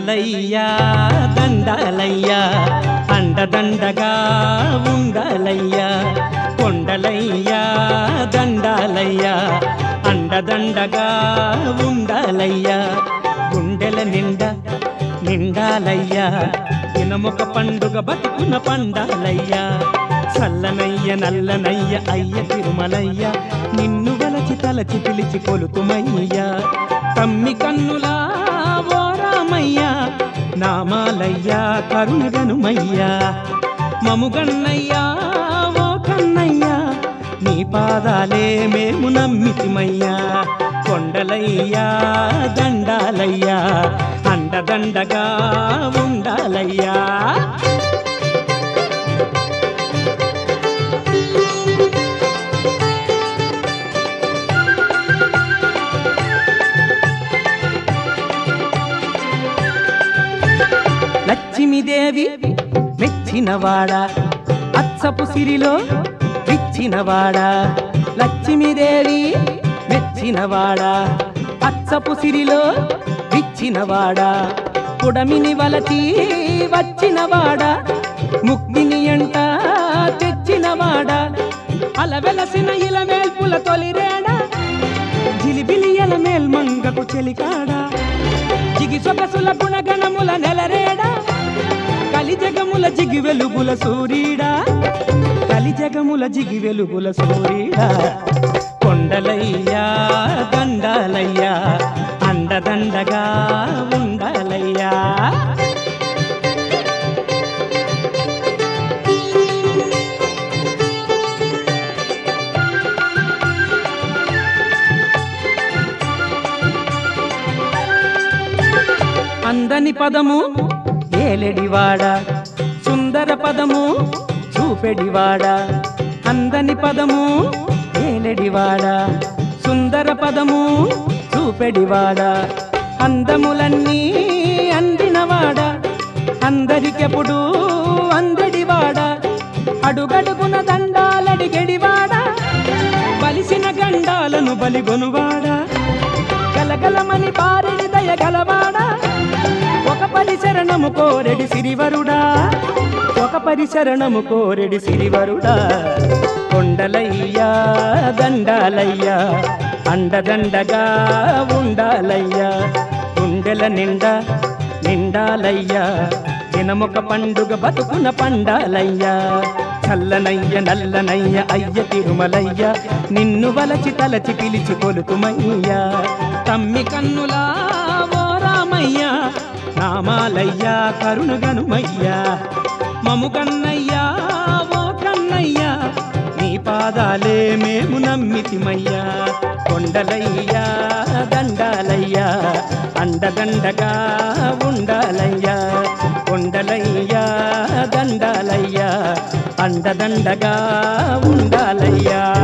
కొండలయ్యా దండాలయ్యా అండదండగా ఉండాలయ్యా కొండలయ్యా దండాలయ్యా అండదండగా ఉండాలయ్యా గుండెల నిండాలయ్యా దినమొక పండుగ బతుకున పండాలయ్యా చల్లనయ్య నల్లనయ్య అయ్య తిరుమలయ్య నిన్ను వలచి తలచి పిలిచి కొలుతుమయ్యా తమ్మి కన్నులా ఓ రామయ్యా నామాలయ్యా కరుణగనుమయ్యా మముగన్నయ్యా ఓ కన్నయ్యా నీ పాదాలే మేము నమ్మితిమయ్యా కొండలయ్యా దండాలయ్యా అండదండగా ఉండాలయ్యా లక్ష్మీదేవి మెచ్చినవాడా అచ్చపు సిరిలో విచ్చినవాడా లక్ష్మీదేవి మెచ్చినవాడా అచ్చపు సిరిలో విచ్చినవాడా పుడమిని వలచి వచ్చినవాడా ముక్తిని ఎంట తెచ్చినవాడా అలవెలసిన ఇలమేల్పుల తొలిరేడా జిలిబిలి ఎలమేల్ మంగకు చెలికాడా జిగి సొగసుల గుణగణముల నెలరేడా కలిజగముల జిగి వెలుగుల సూరీడా కలిజగముల జిగి వెలుగుల సూరీడా కొండలయ్యా దండాలయ్యా అండదండగా ఉండాలయ్యా అందని పదము ఏలెడివాడా సుందర పదము చూపెడివాడా అందని పదము ఏలెడివాడా సుందర పదము చూపెడివాడా అందములన్నీ అందినవాడా అందరికెప్పుడు అందడివాడా అడుగడుగున దండాలడిగెడివాడా బలిసిన గండాలను బలిగొనువాడా గలగలమని పారెడి దయగలవాడా ఒక పరిశరణము కోరెడి సిరివరుడా ఒక పరిశరణము కోరెడి సిరివరుడా కొండలయ్యా దండాలయ్యా అండదండగా ఉండాలయ్యా గుండెల నిండాలయ్యా దినమొక పండుగ బతుకున పండాలయ్యా చల్లనయ్య నల్లనయ్య అయ్య తిరుమలయ్య నిన్ను వలచి తలచి పిలిచి కొలుతుమయ్యా తమ్మి కన్నులా ఓ రామయ్యా నామాలయ్యా కరుణగనుమయ్యా మముగన్నయ్యా ఓ కన్నయ్యా నీ పాదాలే మేము నమ్మితిమయ్యా కొండలయ్యా దండాలయ్యా అండదండగా ఉండాలయ్యా కొండలయ్యా దండాలయ్యా అండదండగా ఉండాలయ్యా